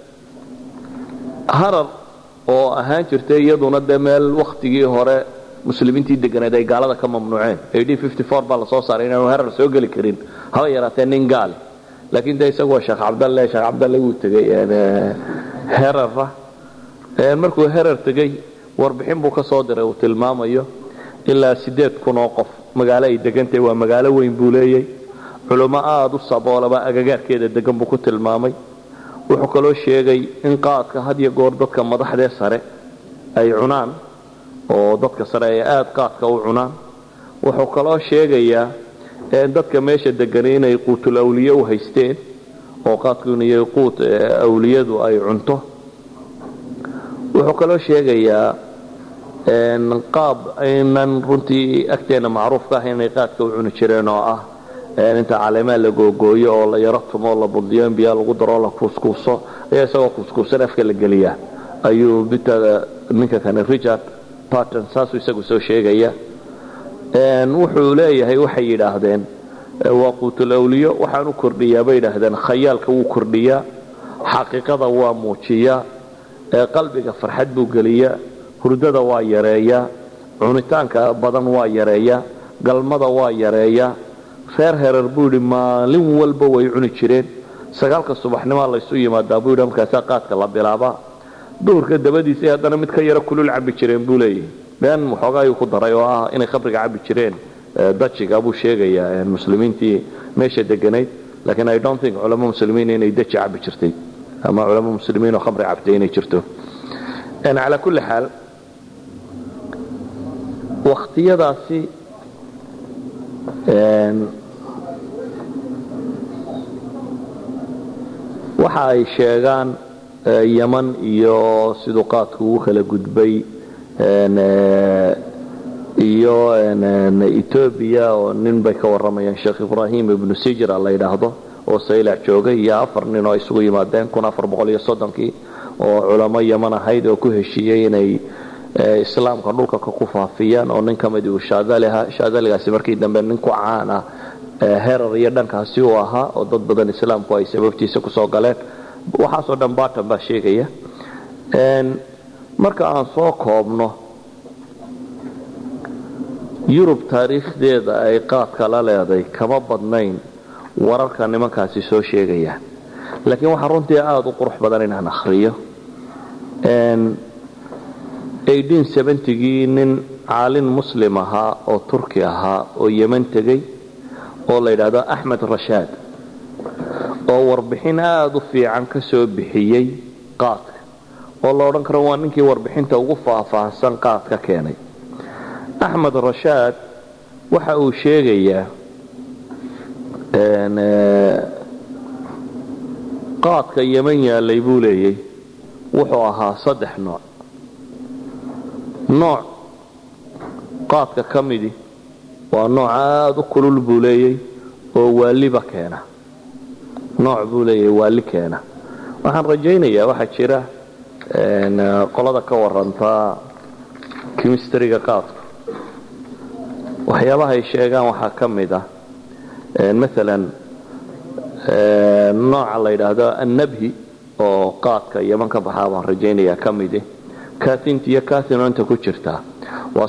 Harar oo ahaan jirtay iyaduna meel waqtigii hore muslimiintii deganeed ay gaalada ka mamnuuceen AD 54 baa la soo saaray inaan Harar soo gali karin haba yaraatee nin gaal laakiin isagoo Sheekh Cabdalla uu tagay Harar markuu Harar tagay warbixin buu ka soo diray uu tilmaamayo ilaa 8,000 oo qof magaalo ay degantay waa magaalo weyn buu leeyahay culimo aad u saboolaba agagaarkeeda degan buu ku tilmaamay wuxuu kaloo sheegay in qaadka had iyo goor dadka madaxda sare ay cunaan oo dadka sare ay aad qaadka u cunaan wuxuu kaloo sheegayaa in dadka meesha degan inay quutul awliya u haysteen oo qaadku inay quut awliyadu ay cunto wuxuu kaloo sheegayaa in qaab aynan runtii agteena macruuf ka ahayn inay qaadka u cuni jireen oo ah inta caleemaha la googooyo oo la yaro tumo la budiyo biyo lagu daro la kuskuuso ayaa isagoo kuskuusan afka la geliya ayuu bitada ninka kan Richard Barton saasu isagu soo sheegaya wuxuu leeyahay waxay yiraahdeen waa quutul awliyo waxaanu kordhiyaa bay yiraahdeen khayaalka uu kordhiyaa xaqiiqada waa muujiyaa qalbiga farxad buu galiyaa hurdada waa yareeyaa cunitaanka badan waa yareeyaa galmada waa yareeyaa reer Harar buu maalin walba way cuni jireen 9 subaxnimo la isu yimaadaa buu markaas qaadka la bilaaba duurka dabadiisa haddana mid ka yara kulul cabi jireen buu leeyahay been waxoogaa ku daray oo ah inay khamriga cabi jireen dajiga buu sheegayaa muslimiintii meesha deganayd laakiin I don't think culamo muslimiin inay daji cabi jirtay ama culamo muslimiin oo khamri cabtay inay jirto على كل حال waqtiyadaasi waxa ay sheegaan Yaman iyo sidoo qaadku uu kala gudbay iyo Ethiopia oo nin bay ka waramayaan Sheekh Ibrahim ibn Sijra la yiraahdo oo Saylac joogay iyo 4 nin oo isugu yimaadeen 1430 oo culamo Yaman ahayd oo ku heshiiyay inay islaamka dhulka ka ku faafiyaan oo nin kamid uu shaadaligaasi markii dambe nin ku caan ah Harar iyo dhankaasi uu ahaa oo dad badan islaamku ay sababtiisa ku soo galeen waxa soo dhan Barton baa sheegaya marka aan soo koobno Yurub taariikhdeeda ay qaadka la leedahay kama badnayn wararka nimankaasi soo sheegayaan laakiin waxa runtii aad u qurux badan inaan akhriyo 1870gii nin caalin muslim ahaa oo turki ahaa oo yemen tegey oo la yidhaahdo axmed rashaad oo warbixin aad u fiican ka soo bixiyey qaadka oo la odhan karo waa ninkii warbixinta ugu faahfaahsan qaadka keenay axmed rashaad waxa uu sheegayaa qaadka yemen yaalay buu leeyay wuxuu ahaa 3 nooc qaadka ka midi waa nooc aad u kulul buu leeyay oo waaliba keena nooc buu leeyay waali keena waxaan rajaynayaa waxa jira qolada ka waranta chemistry-ga qaadka waxyaabaha ay sheegaan waxaa ka mid ah مثلا nooca la yidhaahdo annabhi oo qaadka yeman ka baxaa baan rajaynayaa ka mid kaatinta iyo kaatinonta ku jirtaa waa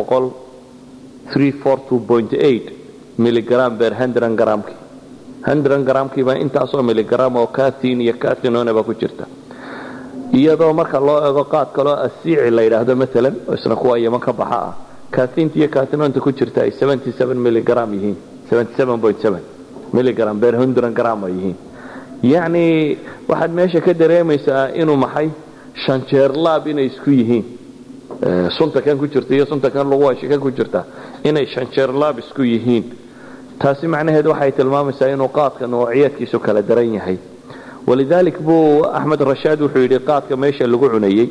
342.8 miligram per 100 gramki 100 gramki baa intaasoo miligram oo kaatin iyo kaatinonaba ku jirta iyadoo marka loo eego qaad kaloo asiici la yidhaahdo maalan oo isna kuwa yeman ka baxa ah kaatinta iyo kaatinonta ku jirta ay 77 miligram yihiin 77.7 miligram per 100 gram yihiin yani waxaad meesha ka dareemaysaa inuu maxay 5 jeer laab inay isku yihiin sunta kan ku jirta iyo sunta kan lagu heshiikan ku jirta inay 5 jeer laab isku yihiin taasi macnaheedu waxay tilmaamaysaa inuu qaadka noocyadkiisu kala daran yahay walidalik buu axmed rashaad wuxuu yidhi qaadka meesha lagu cunayay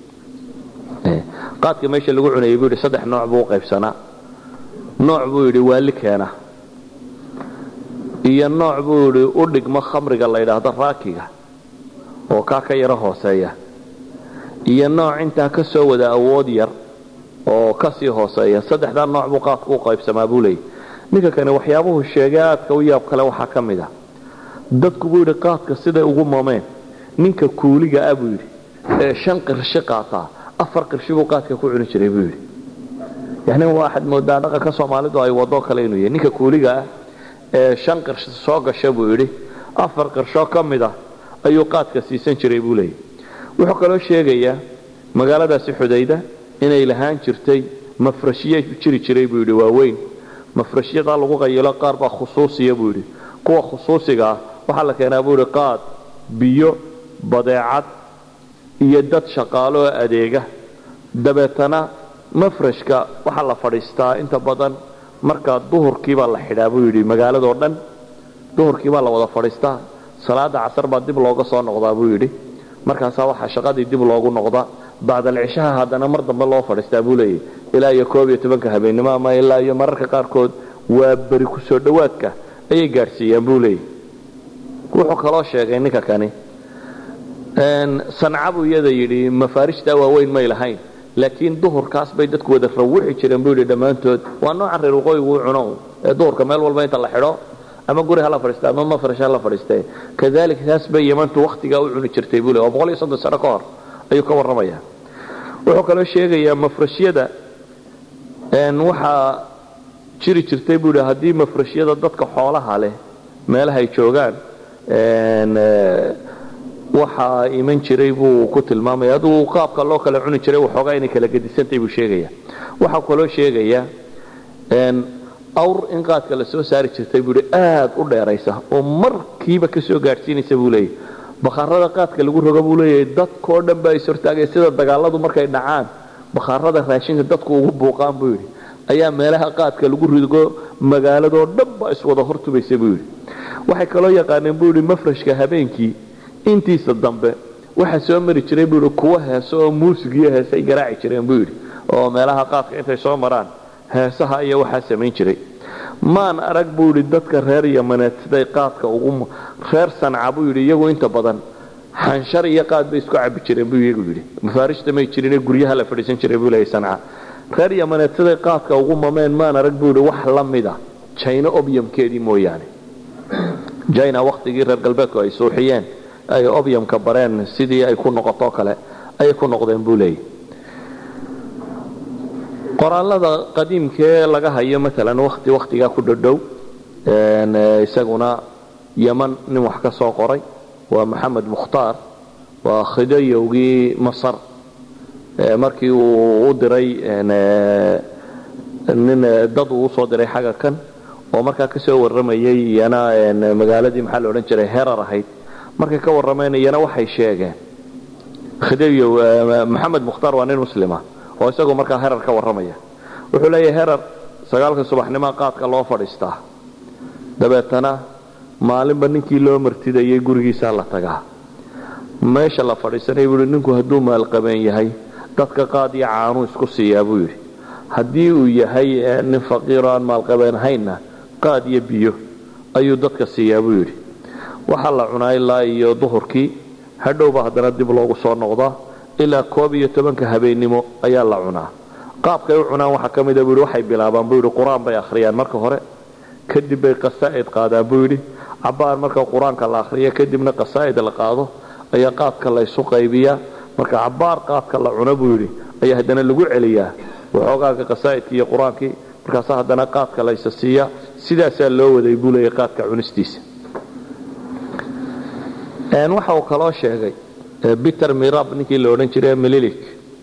buu yidhi 3 nooc buu qaybsanaa nooc buu yidhi waali keena iyo nooc buu yidhi u dhigmo khamriga la yidhaahdo raakiga oo ka yara hooseeya iyo nooc intaa ka soo wada awood yar oo ka sii hooseeya 3 nooc buu qaadku u qaybsamaa buu leeyahay ninka kale waxyaabuhu sheegay aadka u yaab kale waxaa ka mid ah dadku buu yidhi qaadka siday ugu moomeen ninka kuuliga ah buu yidhi 5 qirshi qaataa 4 qirshi buu qaadka ku cuni jiray buu yidhi yani waxaad moodaa dhaqanka Soomaalidu ay wado kale inuu yahay ninka kuuliga ah 5 qirshi soo gashay buu yidhi 4 qirsho ka mid ah ayuu qaadka siisan jiray buu leeyahay wuxuu kaloo sheegayaa magaaladaasi Xudayda inay lahaan jirtay mafrashiye jiri jiray buu yidhi waaweyn mafrashiyada lagu qaylo qaar baa khusuusiya buu yidhi kuwa khusuusiga waxa la keenaa buu yidhi qaad biyo badeecad iyo dad shaqaalo adeega dabeetana mafrashka waxa la fadhiistaa inta badan marka duhurkii baa la xidhaa buu yidhi magaaladoo dhan duhurkii baa la wada fadhiistaa salaada casar baa dib looga soo noqdaa buu yidhi markaas waxa shaqadii dib loogu noqdaa bacda cishaha hadana mar dambe loo fadhiistaa buu leeyahay ilaa iyo 12 habeenimo ama ilaa iyo mararka qaarkood waa bari ku soo dhawaadka ayay gaarsiiyaan buu leeyahay wuxuu kaloo sheegay ninka kani sancabu iyada yidhi mafaarishta waaweyn may lahayn laakiin duhurkaas bay dadku wada rawixi jireen buu yidhi dhammaantood waa nooca reer waqooyigu cuno ee duhurka meel walba inta la xidho ama guri hala fadhiista ama mafrash hala fadhiistay kadalika taas bay yemantu waqtiga u cuni jirtay buu leeyahay 130 sano ka hor ayuu ka warramayaa wuxuu kaloo sheegayaa mafrashyada waxa jiri jirtay buu yidhi haddii mafrashyada dadka xoolaha leh meelaha ay joogaan waxa iman jiray buu ku tilmaamaya aduu qaabka loo kala cuni jiray waxoogaa inay kala gedisantay buu sheegayaa waxa kaloo sheegayaa awr in qaadka la soo saari jirtay buu aad u dheeraysa oo markiiba ka soo gaarsiinaysa buu leeyahay bakhaarada qaadka lagu rogo buu leeyahay dadkoo dhan baa is hortaagay sida dagaaladu markay dhacaan bakhaarada raashinka dadku ugu buuqaan buu yidhi ayaa meelaha qaadka lagu rido magaaladoo dhan baa iswada hortubaysa buu yidhi waxay kaloo yaqaaneen buu yidhi mafrashka habeenkii intiisa dambe waxa soo mari jiray buu yidhi kuwa heeso oo muusig iyo heesay garaaci jireen buu yidhi oo meelaha qaadka intay soo maraan heesaha iyo waxaa samayn jiray maan arag buu yidhi dadka reer Yamaneed siday qaadka ugu reer Sanca buu yidhi iyagu inta badan xanshar iyo qaad bay isku cabi jireen buu iyagu yidhi mafaarishta may jirin guryaha la fadhiisan jiray buu leeyahay Sanca reer Yamaneed siday qaadka ugu mameen maan arag buu yidhi wax la mid ah China opiumkeedii mooyaane China waqtigii reer galbeedku ay suuxiyeen ay opiumka bareen sidii ay ku noqoto kale ay ku noqdeen buu leeyahay qoraalada qadiimkee laga hayo مثلا waqtiga ku dhadhow isaguna Yaman nin wax ka soo qoray waa maxamed mukhtaar waa khidayowgii masar markii uu u diray nin dad uu soo diray xagga kan oo markaa ka soo waramayay iyana magaaladii maxaa la odhan jiray herar ahayd markay ka warrameen iyana waxay sheegeen khidayow maxamed mukhtaar waa nin muslima oo isagoo markaa herar ka warramaya wuxuu leeyahay herar 9 subaxnimo qaadka loo fadhiistaa dabeetana maalinba ninkii loo martidayay gurigiisa la tagaa meesha la fadhiisanay buu ninku hadduu maal qabeen yahay dadka qaad iyo caano isku siiyaa buu yiri haddii uu yahay nin faqiir aan maal qabeen hayna qaad iyo biyo ayuu dadka siiyaa buu yiri waxa la cunaa ilaa iyo duhurkii hadhowba haddana dib loogu soo noqdaa ilaa 12 habeenimo ayaa la cunaa qaabkay u cunaan waxa kamid ah buu waxay bilaabaan buu quraan bay akhriyaan marka hore kadib bay qasaa'id qaadaan buu yiri abaan marka quraanka la akhriyo kadibna qasaa'id la qaado ayaa qaadka la isu qaybiyaa marka abaar qaadka la cuno buu yiri ayaa hadana lagu celiyaa waxoogaa qasaa'idkii iyo quraankii markaas haddana qaadka la isasiiya sidaas loo waday buu leeyahay qaadka cunistiisa waxa uu kaloo sheegay Peter Mirab ninkii la odhan jiray Mililik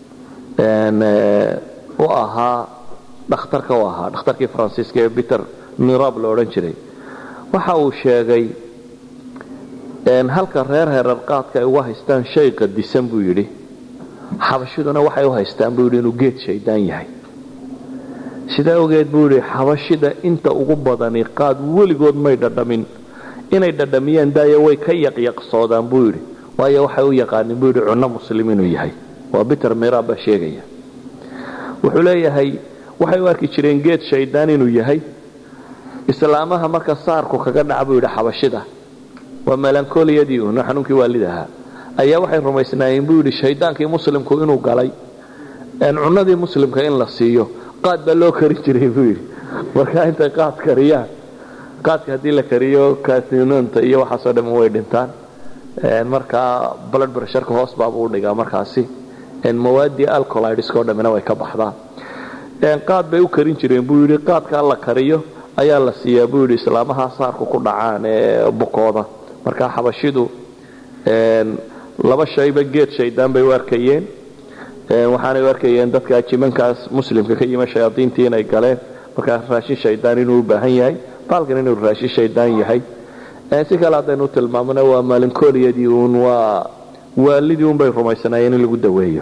oo ahaa dhakhtarkii Faransiiska ee Peter Mirab la odhan jiray waxa uu sheegay halka reer qaadka ay uga haystaan shay qadisan buu yiri xabashiduna waxay u haystaan buu yiri inuu geed shaydaan yahay sida ogeed buu yiri xabashida inta ugu badani qaad weligood may dhadhamin inay dhadhamiyaan daayo way ka yaqyaqsoodaan buu yiri waayo waxay u yaqaaneen buu yiri cunno muslimiin uu yahay waa Peter Mirab sheegaya wuxuu leeyahay waxay u arki jireen geed shaydaan inuu yahay islaamaha marka saarku kaga dhac buu yiri xabashida waa melankoliyadii uu xanuunkii waalidaha ayaa waxay rumaysnaayeen buu yiri shaydaankii muslimku inuu galay cunnadii muslimka in la siiyo qaad baa loo kari jiray buu yiri marka inta qaad kariyaan qaadka hadii la kariyo kaasinoonta iyo waxa soo dhamaan way dhintaan marka blood pressure-ka hoos baa uu dhigaa markaasi mawaadi alkaloids oo dhamina way ka baxdaan qaad bay u karin jireen buu yiri qaadka la kariyo ayaa la siiyaa buu yiri islaamaha saarku ku dhacaan bukooda marka xabashidu laba shayba geed shaydaan bay u arkayeen waxaanay u arkayeen dadka jimankaas muslimka ka yima shayaadiintii inay galeen marka raashin shaydaan inuu u baahan yahay balkan inuu raashin shaydaan yahay si kale hadaynu tilmaamno waa maalinkooliyadii waa waalidii bay rumaysanaayeen in lagu daweeyo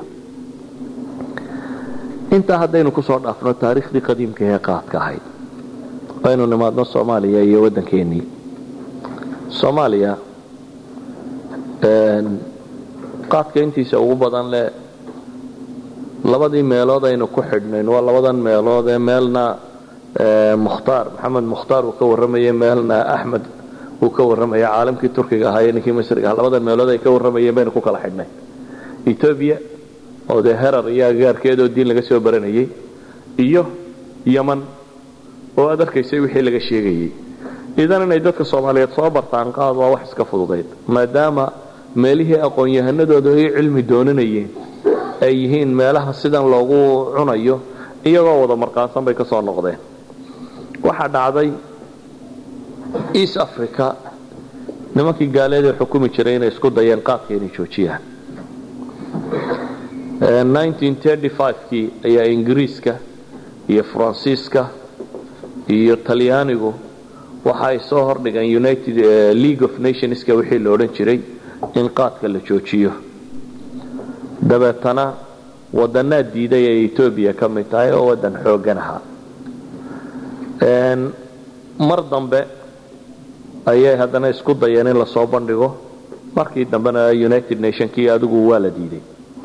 inta hadaynu ku soo dhaafno taariikhdii qadiimka ee qaadka ahayd aynu nimaadno Soomaaliya iyo wadankeennii Soomaaliya qaadka intiisa ugu badan le labadii meelood aynu ku xidhnayn waa labadan meelood ee meelna Mukhtaar Maxamed Mukhtaar uu ka warramayay meelna Ahmed uu ka warramay caalamkii Turkiga ahaa ninkii Masriga labadan meelood ay ka warramayeen bayna ku kala xidhnay Ethiopia oo herar iyo gaarkeedo diin laga soo baranayay iyo Yemen oo adarkaysay wixii laga sheegayay idan inay dadka Soomaaliyeed soo bartaan qaad waa wax iska fududeed maadaama meelihii aqoon-yahanadooda ay cilmi doonanayeen ay yihiin meelaha sidan loogu cunayo iyagoo wada marqaansan bay ka soo noqdeen waxa dhacday East Africa nimankii gaaleed xukumi jiray inay isku dayeen qaadka inay joojiyaan 1935kii ayaa Ingiriiska iyo Faransiiska iyo Talyaanigu waxay soo hordhigeen United League of Nations-ka wixii la oran jiray in qaadka la joojiyo dabeetana wadana diiday ee Ethiopia ka mid tahay oo wadan xoogan ahaa mar dambe ayay haddana isku dayeen in la soo bandhigo markii dambena United Nations-kii adigu waa la diiday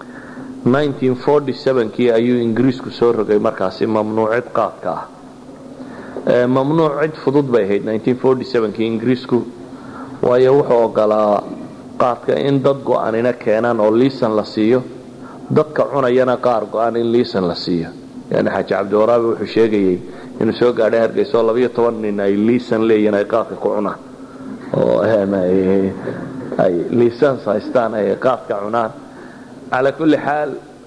1947kii ayuu Ingiriisku soo rogay markaasi mamnuucid qaadka ah mamnuuc cid fudud bay ahayd 1947kii Ingiriisku waayo wuxuu ogolaa qaadka in dad go'aanina keenan oo liisan la siiyo dadka cunayana qaar go'aan in liisan la siiyo yani Xaaji Cabdiwaraabi wuxuu sheegayay inuu soo gaadhay Hargeysa 12 nin ay liisan leeyeen ay qaadka ku cunaan oo ay liisan haystaan ay qaadka cunaan ala kulli xaal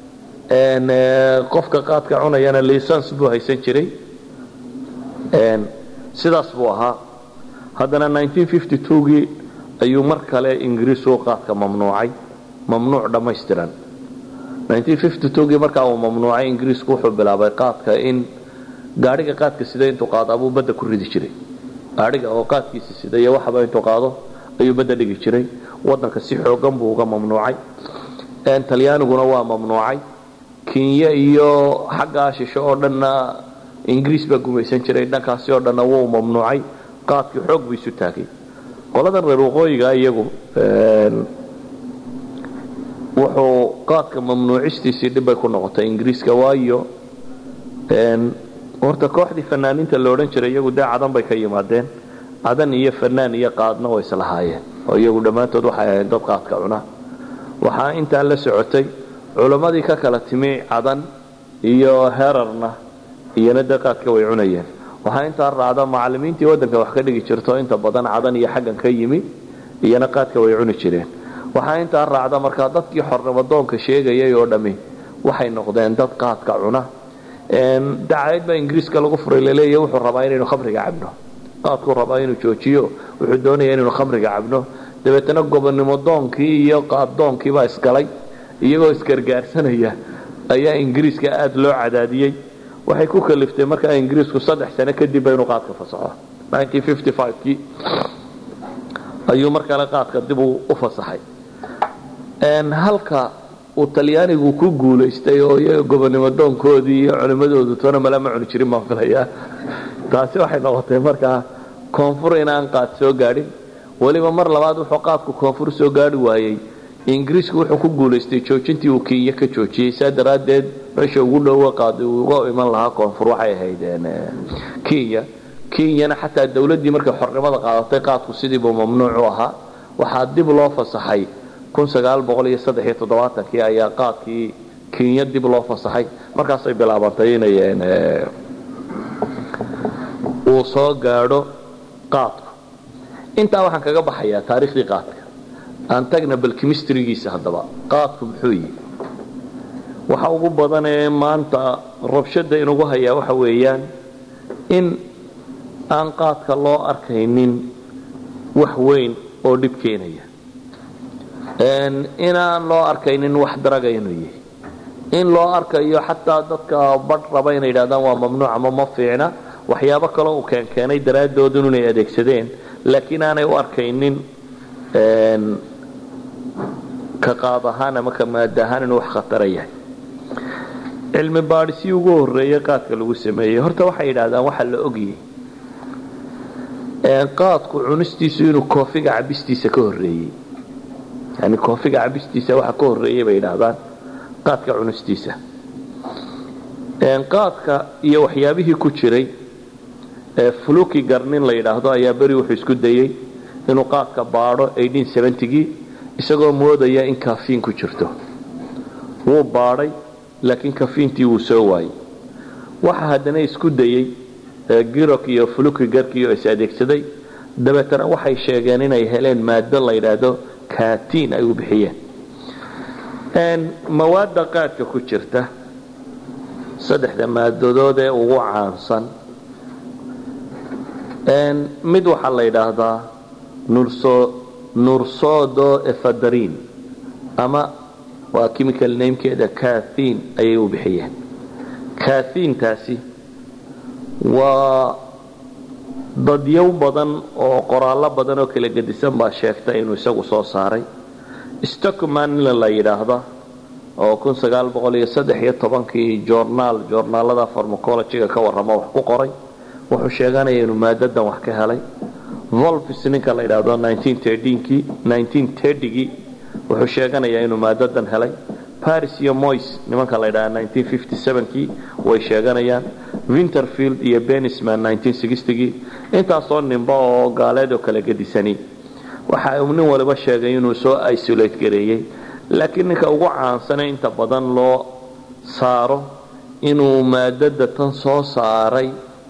qofka qaadka cunayana liisan buu haysan jiray sidaas buu ahaa haddana 1952gii ayuu mar kale ingiriisku qaadka mamnuucay mamnuuc dhammaystiran 1952 markaa uu mamnuucay ingiriisku wuxuu bilaabay qaadka in gaariga qaadka sida intuu qaado abuu badda ku ridi jiray gaariga oo qaadkiisa sida iyo waxba intuu qaado ayuu badda dhigi jiray wadanka si xoogan buu uga mamnuucay talyaaniguna waa mamnuucay Kenya iyo xagga shisho oo dhanna ingiriis baa gumaysan jiray dhankaasi oo dhanna wuu mamnuucay qaadkii xoog buu isu taagay qoladan reer waqooyiga iyagu wuxuu qaadka mamnuucistiisii dhib bay ku noqotay ingiriiska waayo horta kooxdii fanaaniinta la odhan jiray iyagu dee cadan bay ka yimaadeen cadan iyo fanaan iyo qaadna way islahaayeen oo iyagu dhammaantood waxay ahayd dad qaadka cuna waxaa intaa la socotay culimmadii ka kala timi cadan iyo herarna iyana dee qaadka way cunayeen waxaa intaa raacda macallimiintii waddanka wax ka dhigi jirto inta badan cadan iyo xaggan ka yimi iyana qaadka way cuni jireen waxaa intaa raacda markaa dadkii xornimadoonka sheegayay oo dhammi waxay noqdeen dad qaadka cuna dacayd baa ingiriiska lagu furay laleeyahay wuxuu rabaa inaynu khamriga cabno qaadku rabaa inuu joojiyo wuxuu doonayaa inaynu khamriga cabno dabeetana gobonnimo doonkii iyo qaaddoonkii baa isgalay iyagoo isgargaarsanaya ayaa ingiriiska aad loo cadaadiyey waxay ku kaliftay markaa ingiriisku 3 sano kadib inuu qaadka fasaxo 1955kii ayuu markale qaadka dib u fasaxay halka uu talyaanigu ku guulaystay oo iyaga gobonnimo doonkoodii iyo culimadoodu toona malama cuni jirin baan filayaa taasi waxay noqotay markaa koonfur inaan qaad soo gaadhin waliba mar labaad wuxuu qaadku koonfur soo gaadhi waayey ingiriisku wuxuu ku guulaystay joojintii uu Kenya ka joojiyay saa daraadeed meesha ugu dhow qaad uga iman lahaa koonfur waxay ahayd Kenya xataa dawladdii markay xornimada qaadatay qaadku sidii buu mamnuuc u ahaa waxaa dib loo fasaxay 1973 ayaa qaadkii Kenya dib loo fasaxay markaas ay bilaabantay inay uu soo gaadho qaadku intaa waxaan kaga baxayaa taariikhdii qaadka aan tagna bal chemistry-giisa haddaba qaadku muxuu yahay waxa ugu badan ee maanta rabshada inugu hayaa waxa weeyaan in aan qaadka loo arkaynin wax weyn oo dhib keenaya inaan loo arkaynin wax daraga inuu yahay in loo arkayo xataa dadka badh raba inay yidhahdaan waa mamnuuc ama ma fiicna waxyaabo kale uu keenay daraaddood inay adeegsadeen laakiin aanay u arkaynin ka qaad ahaan ama ka maada ahaan inuu wax khatara yahay cilmi baadhisii ugu horreeyay qaadka lagu sameeyey horta waxay yidhahdaan waxa la ogyahay qaadku cunistiisu inuu koofiga cabistiisa ka horreeyey yani koofiga cabistiisa waxa ka horreeyay bay yidhaahdaan qaadka cunistiisa qaadka iyo waxyaabihii ku jiray fluki garnin la yidhaahdo ayaa beri wuxuu isku dayey inuu qaadka baadho 1870gii isagoo moodaya in kaafiin ku jirto wuu baadhay laakiin kaafiintii wuu soo waayey waxa haddana isku dayey girok iyo fluki garkiioo is adeegsaday dabeetana waxay sheegeen inay heleen maado la yidhaahdo kaatiin ay u bixiyeen mawaadda qaadka ku jirta 3 maadadood ee ugu caansan mid waxaa la yidhaahdaa nursodoephedrine ama waa chemical namekeeda kaatiin ayay u bixiyeen kaatiintaasi waa dadyow badan oo qoraallo badan oo kala gedisan baa sheegtay inuu isagu soo saaray stockman la yidhaahda oo 1913kii joornaalada pharmacology-ga ka warrama wax ku qoray wuxuu sheeganaya inuu maadadan wax ka helay Wolfs ninka la yidhaahdo 1930gii wuxuu sheeganayaa inuu maadadan helay Paris iyo Moyes nimanka la yidhaahdo 1957kii way sheeganayaan Winterfield iyo Benisman 1960gii intaasoo ninba oo gaaleed oo kala gedisani waxa uu nin waliba sheegay inuu soo isolate gareeyay laakiin ninka ugu caansan inta badan loo saaro inuu maadada tan soo saaray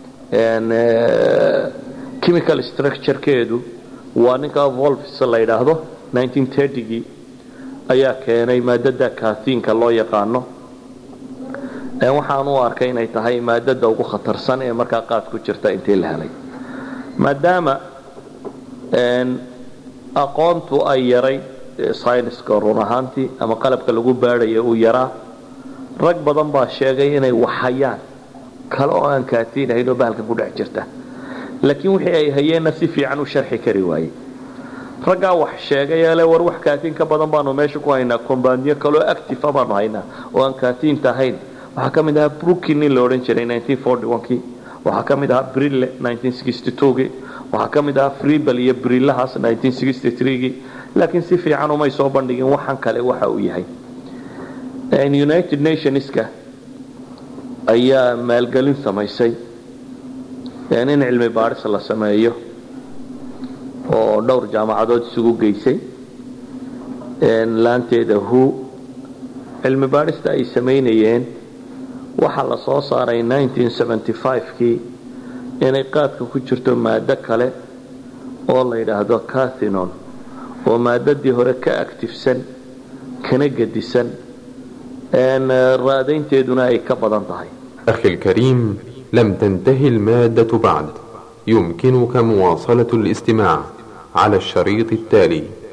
chemical structure-keedu waa ninka Wolfs la yidhaahdo 1930gii ayaa keenay maadada kaatiinka loo yaqaano waxaan u arkay inay tahay maadada ugu khatarsan ee markaa qaad ku jirta intii la helay maadaama aqoontu ay yaray sayniska run ahaantii ama qalabka lagu baadhaya uu yaraa rag badan baa sheegay inay waxhayaan kale oo aan kaatiin ahayn oo bahalkan ku dhex jirta laakiin wixii ay hayeenna si fiican u sharxi kari waayey raggaa wax sheegay ee le war wax kaatiin ka badan baanu meesha ku haynaa kombaaniyo kaloo active baanu haynaa oo aan kaatiinta ahayn waxaa ka mid ahaa brookin nin la odhan jiray 1941kii waxaa ka mid ahaa brille 1962gii waxaa ka mid ahaa freebel iyo brillahaas 1963gii laakiin si fiican umay soo bandhigin waxan kale waxa uu yahay United Nationska ayaa maalgelin samaysay in cilmi baaris la sameeyo oo dhowr jaamacadood isugu geysay laanteeda WHO cilmi baarista ay sameynayeen waxa la soo saaray 1975kii inay qaadka ku jirto maado kale oo la yiraahdo cathinone oo maadadii hore ka activesan kana gadisan raadaynteeduna ay ka badan tahay. أخي الكريم، لم تنتهي المادة بعد، يمكنك مواصلة الاستماع على الشريط التالي.